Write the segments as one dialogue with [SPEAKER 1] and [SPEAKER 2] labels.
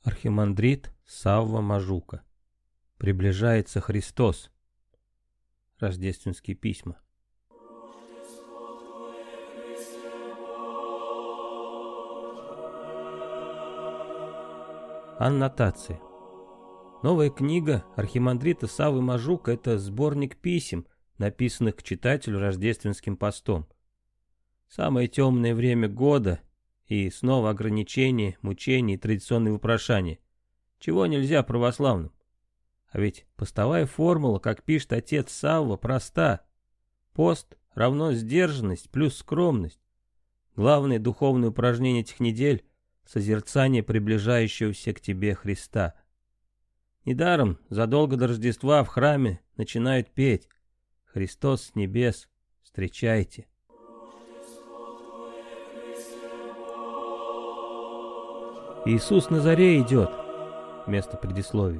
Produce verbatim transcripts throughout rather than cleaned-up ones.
[SPEAKER 1] Архимандрит Савва Мажука. Приближается Христос. Рождественские письма. Аннотация. Новая книга архимандрита Саввы Мажука — это сборник писем, написанных к читателю рождественским постом. Самое темное время года, и снова ограничения, мучения и традиционные вопрошания. Чего нельзя православным? А ведь постовая формула, как пишет отец Савва, проста. Пост равно сдержанность плюс скромность. Главное духовное упражнение этих недель — созерцание приближающегося к тебе Христа. Недаром задолго до Рождества в храме начинают петь «Христос с небес, встречайте». Иисус на заре идет. Вместо предисловия.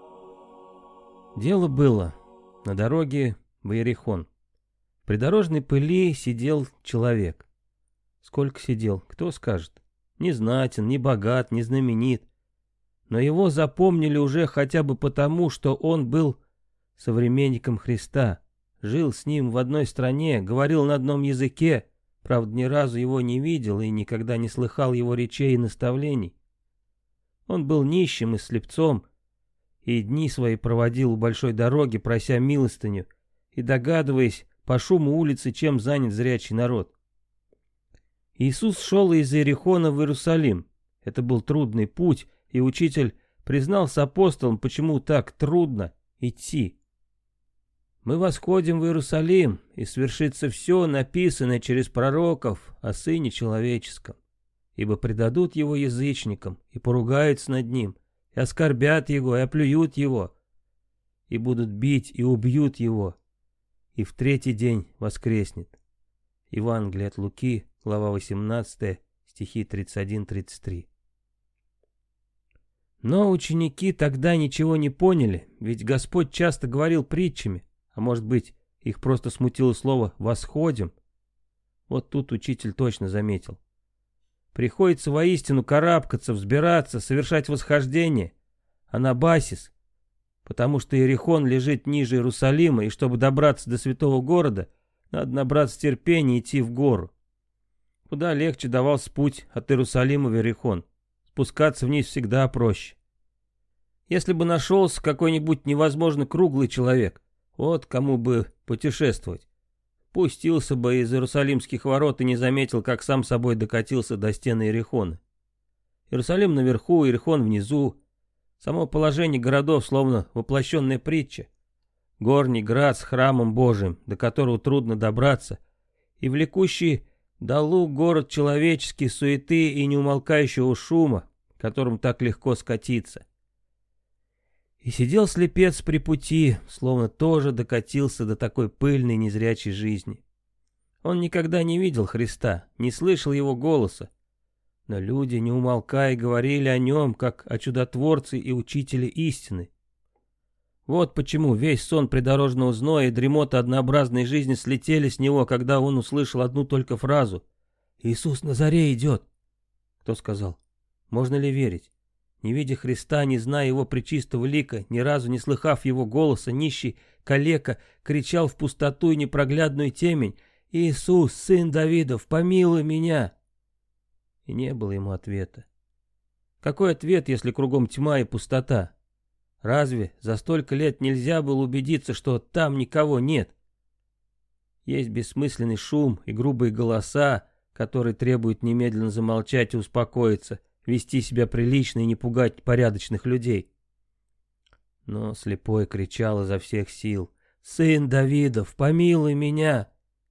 [SPEAKER 1] Дело было на дороге в Иерихон. В придорожной пыли сидел человек. Сколько сидел, кто скажет? Не знатен, не богат, не знаменит. Но его запомнили уже хотя бы потому, что он был современником Христа, жил с ним в одной стране, говорил на одном языке, правда, ни разу его не видел и никогда не слыхал его речей и наставлений. Он был нищим и слепцом, и дни свои проводил у большой дороги, прося милостыню, и догадываясь по шуму улицы, чем занят зрячий народ. Иисус шел из Иерихона в Иерусалим. Это был трудный путь, и учитель признал с апостолом, почему так трудно идти. «Мы восходим в Иерусалим, и свершится все, написанное через пророков о Сыне Человеческом. Ибо предадут его язычникам, и поругаются над ним, и оскорбят его, и оплюют его, и будут бить, и убьют его, и в третий день воскреснет». Евангелие от Луки, глава восемнадцатая, стихи тридцать один тридцать три. Но ученики тогда ничего не поняли, ведь Господь часто говорил притчами, а может быть, их просто смутило слово «восходим». Вот тут учитель точно заметил. Приходится воистину карабкаться, взбираться, совершать восхождение, анабасис, потому что Иерихон лежит ниже Иерусалима, и чтобы добраться до святого города, надо набраться терпения и идти в гору. Куда легче давался путь от Иерусалима в Иерихон, спускаться вниз всегда проще. Если бы нашелся какой-нибудь невозможно круглый человек, вот кому бы путешествовать, пустился бы из Иерусалимских ворот и не заметил, как сам собой докатился до стены Иерихона. Иерусалим наверху, Иерихон внизу. Само положение городов словно воплощенная притча. Горний град с храмом Божиим, до которого трудно добраться, и влекущий долу город человеческий суеты и неумолкающего шума, которым так легко скатиться. И сидел слепец при пути, словно тоже докатился до такой пыльной незрячей жизни. Он никогда не видел Христа, не слышал его голоса, но люди, не умолкая, говорили о нем, как о чудотворце и учителе истины. Вот почему весь сон придорожного зноя и дремота однообразной жизни слетели с него, когда он услышал одну только фразу «Иисус на заре идет». Кто сказал? Можно ли верить? Не видя Христа, не зная его пречистого лика, ни разу не слыхав его голоса, нищий калека кричал в пустоту и непроглядную темень: «Иисус, сын Давидов, помилуй меня!» И не было ему ответа. Какой ответ, если кругом тьма и пустота? Разве за столько лет нельзя было убедиться, что там никого нет? Есть бессмысленный шум и грубые голоса, которые требуют немедленно замолчать и успокоиться, вести себя прилично и не пугать порядочных людей. Но слепой кричал изо всех сил: «Сын Давидов, помилуй меня!»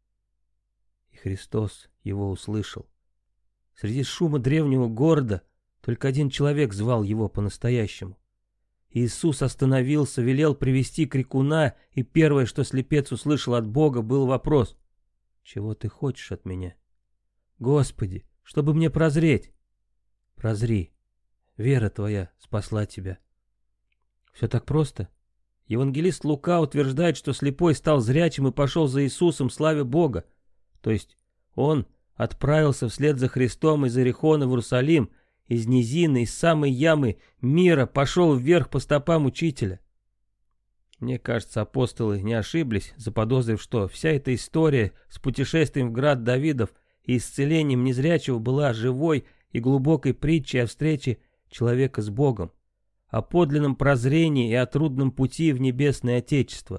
[SPEAKER 1] И Христос его услышал. Среди шума древнего города только один человек звал его по-настоящему. Иисус остановился, велел привести крикуна, и первое, что слепец услышал от Бога, был вопрос: «Чего ты хочешь от меня?» «Господи, чтобы мне прозреть». «Прозри, вера твоя спасла тебя». Все так просто. Евангелист Лука утверждает, что слепой стал зрячим и пошел за Иисусом, славя Бога. То есть он отправился вслед за Христом из Иерихона в Иерусалим из низины, из самой ямы мира пошел вверх по стопам учителя. Мне кажется, апостолы не ошиблись, заподозрив, что вся эта история с путешествием в град Давидов и исцелением незрячего была живой и глубокой притчей о встрече человека с Богом, о подлинном прозрении и о трудном пути в небесное Отечество.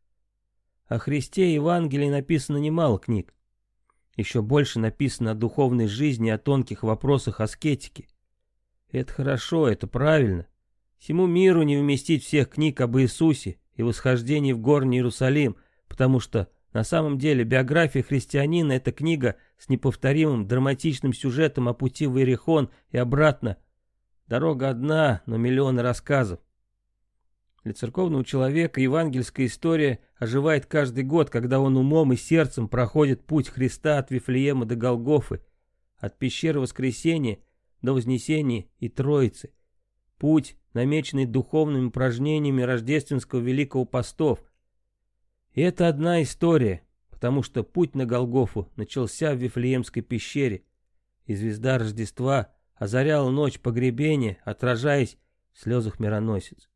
[SPEAKER 1] О Христе и Евангелии написано немало книг. Еще больше написано о духовной жизни и о тонких вопросах аскетики. Это хорошо, это правильно. Всему миру не вместить всех книг об Иисусе и восхождении в горный Иерусалим, потому что на самом деле биография христианина — это книга с неповторимым драматичным сюжетом о пути в Иерихон и обратно. Дорога одна, но миллионы рассказов. Для церковного человека евангельская история оживает каждый год, когда он умом и сердцем проходит путь Христа от Вифлеема до Голгофы, от пещеры Воскресения до Вознесения и Троицы. Путь, намеченный духовными упражнениями рождественского Великого Постов. И это одна история, потому что путь на Голгофу начался в Вифлеемской пещере, и звезда Рождества озаряла ночь погребения, отражаясь в слезах мироносец.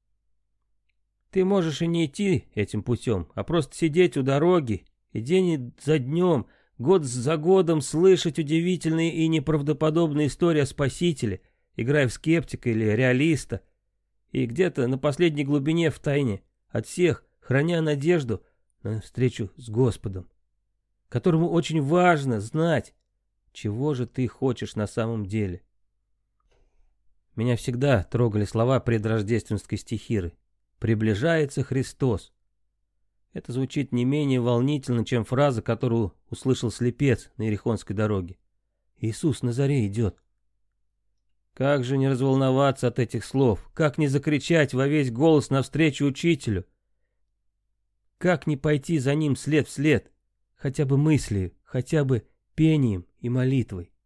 [SPEAKER 1] Ты можешь и не идти этим путем, а просто сидеть у дороги и день за днем, год за годом слышать удивительные и неправдоподобные истории о Спасителе, играя в скептика или реалиста, и где-то на последней глубине втайне от всех, храня надежду на встречу с Господом, которому очень важно знать, чего же ты хочешь на самом деле. Меня всегда трогали слова предрождественской стихиры. «Приближается Христос». Это звучит не менее волнительно, чем фраза, которую услышал слепец на Иерихонской дороге. «Иисус на заре идет». Как же не разволноваться от этих слов? Как не закричать во весь голос навстречу учителю? Как не пойти за ним след в след? Хотя бы мыслью, хотя бы пением и молитвой.